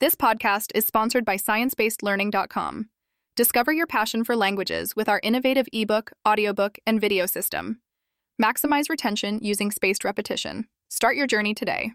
This podcast is sponsored by ScienceBasedLearning.com. Discover your passion for languages with our innovative ebook, audiobook, and video system. Maximize retention using spaced repetition. Start your journey today.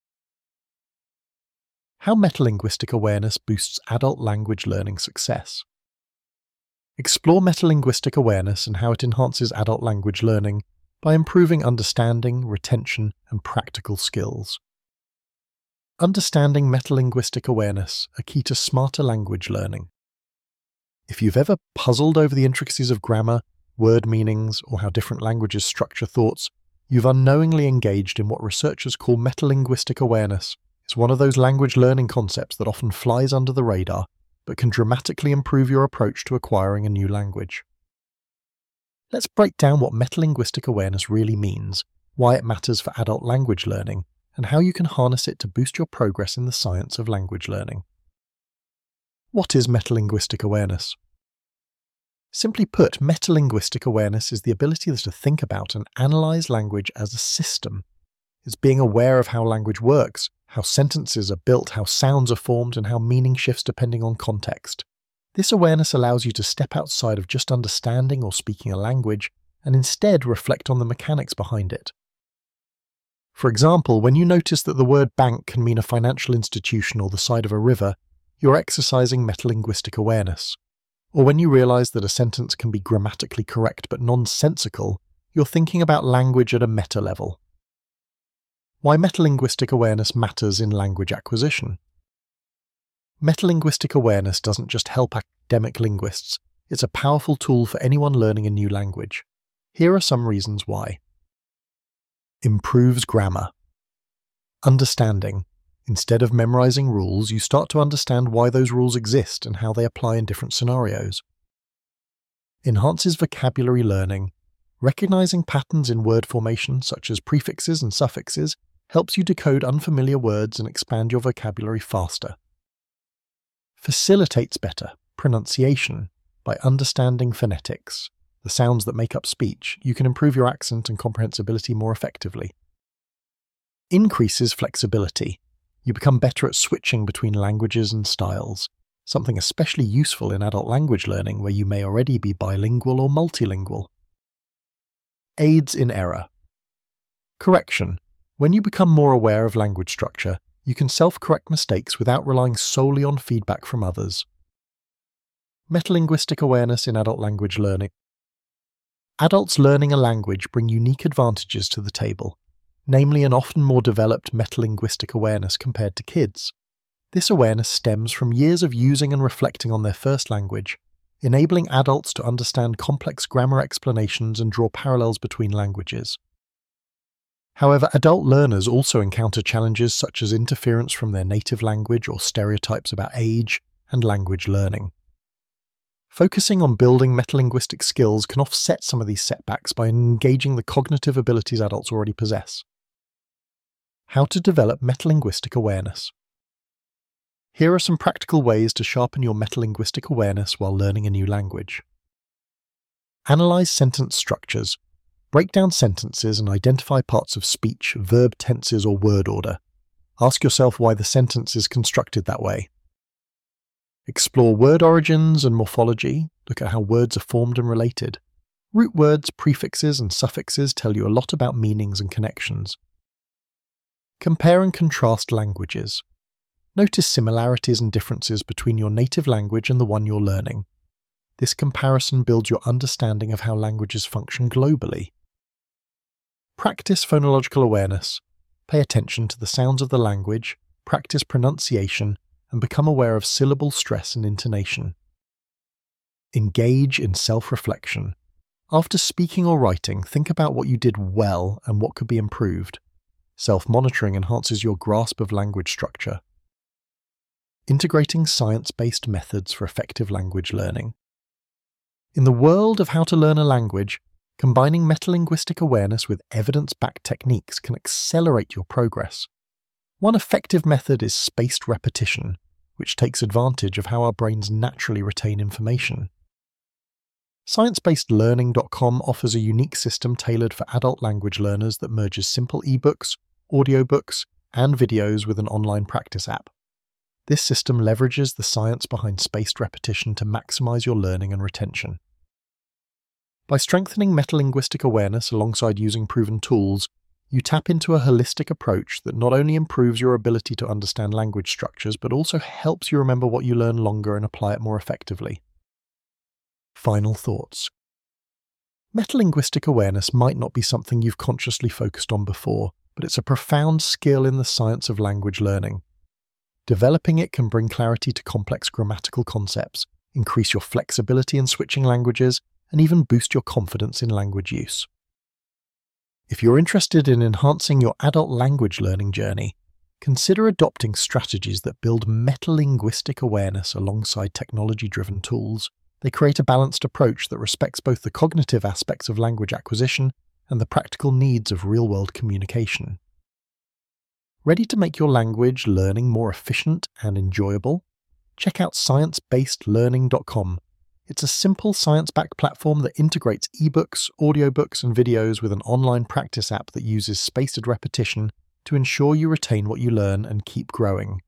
How metalinguistic awareness boosts adult language learning success. Explore metalinguistic awareness and how it enhances adult language learning by improving understanding, retention, and practical skills. Understanding metalinguistic awareness are key to smarter language learning. If you've ever puzzled over the intricacies of grammar, word meanings, or how different languages structure thoughts, you've unknowingly engaged in what researchers call metalinguistic awareness. It's one of those language learning concepts that often flies under the radar, but can dramatically improve your approach to acquiring a new language. Let's break down what metalinguistic awareness really means, why it matters for adult language learning, and how you can harness it to boost your progress in the science of language learning. What is metalinguistic awareness? Simply put, metalinguistic awareness is the ability to think about and analyze language as a system. It's being aware of how language works, how sentences are built, how sounds are formed, and how meaning shifts depending on context. This awareness allows you to step outside of just understanding or speaking a language and instead reflect on the mechanics behind it. For example, when you notice that the word bank can mean a financial institution or the side of a river, you're exercising metalinguistic awareness. Or when you realize that a sentence can be grammatically correct but nonsensical, you're thinking about language at a meta level. Why metalinguistic awareness matters in language acquisition. Metalinguistic awareness doesn't just help academic linguists, it's a powerful tool for anyone learning a new language. Here are some reasons why. Improves grammar. Understanding. Instead of memorizing rules, you start to understand why those rules exist and how they apply in different scenarios. Enhances vocabulary learning. Recognizing patterns in word formation, such as prefixes and suffixes, helps you decode unfamiliar words and expand your vocabulary faster. Facilitates better pronunciation. By understanding phonetics, the sounds that make up speech, you can improve your accent and comprehensibility more effectively. Increases flexibility. You become better at switching between languages and styles, something especially useful in adult language learning where you may already be bilingual or multilingual. Aids in error. Correction. When you become more aware of language structure, you can self-correct mistakes without relying solely on feedback from others. Metalinguistic awareness in adult language learning. Adults learning a language bring unique advantages to the table, namely an often more developed metalinguistic awareness compared to kids. This awareness stems from years of using and reflecting on their first language, enabling adults to understand complex grammar explanations and draw parallels between languages. However, adult learners also encounter challenges such as interference from their native language or stereotypes about age and language learning. Focusing on building metalinguistic skills can offset some of these setbacks by engaging the cognitive abilities adults already possess. How to develop metalinguistic awareness. Here are some practical ways to sharpen your metalinguistic awareness while learning a new language. Analyze sentence structures. Break down sentences and identify parts of speech, verb tenses, or word order. Ask yourself why the sentence is constructed that way. Explore word origins and morphology. Look at how words are formed and related. Root words, prefixes, and suffixes tell you a lot about meanings and connections. Compare and contrast languages. Notice similarities and differences between your native language and the one you're learning. This comparison builds your understanding of how languages function globally. Practice phonological awareness. Pay attention to the sounds of the language, practice pronunciation, and become aware of syllable stress and intonation. Engage in self-reflection. After speaking or writing, think about what you did well and what could be improved. Self-monitoring enhances your grasp of language structure. Integrating science-based methods for effective language learning. In the world of how to learn a language, combining metalinguistic awareness with evidence-backed techniques can accelerate your progress. One effective method is spaced repetition, which takes advantage of how our brains naturally retain information. ScienceBasedLearning.com offers a unique system tailored for adult language learners that merges simple ebooks, audiobooks, and videos with an online practice app. This system leverages the science behind spaced repetition to maximize your learning and retention. By strengthening metalinguistic awareness alongside using proven tools, you tap into a holistic approach that not only improves your ability to understand language structures, but also helps you remember what you learn longer and apply it more effectively. Final thoughts. Metalinguistic awareness might not be something you've consciously focused on before, but it's a profound skill in the science of language learning. Developing it can bring clarity to complex grammatical concepts, increase your flexibility in switching languages, and even boost your confidence in language use. If you're interested in enhancing your adult language learning journey, consider adopting strategies that build metalinguistic awareness alongside technology-driven tools. They create a balanced approach that respects both the cognitive aspects of language acquisition and the practical needs of real-world communication. Ready to make your language learning more efficient and enjoyable? Check out sciencebasedlearning.com. It's a simple science-backed platform that integrates ebooks, audiobooks, and videos with an online practice app that uses spaced repetition to ensure you retain what you learn and keep growing.